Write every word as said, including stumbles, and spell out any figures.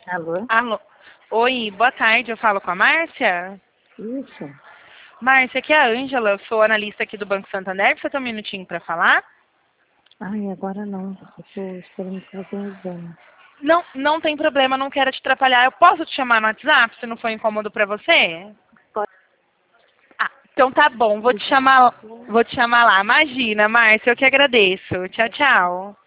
Alô? Alô. Oi, boa tarde, eu falo com a Márcia? Isso. Márcia, aqui é a Ângela, eu sou analista aqui do Banco Santander, você tem um minutinho para falar? Ai, agora não. Eu estou esperando fazer um exame. Não, não tem problema, não quero te atrapalhar. Eu posso te chamar no WhatsApp, se não for incômodo para você? Pode. Ah, então tá bom, vou te chamar, vou te chamar lá. Imagina, Márcia, eu que agradeço. Tchau, tchau.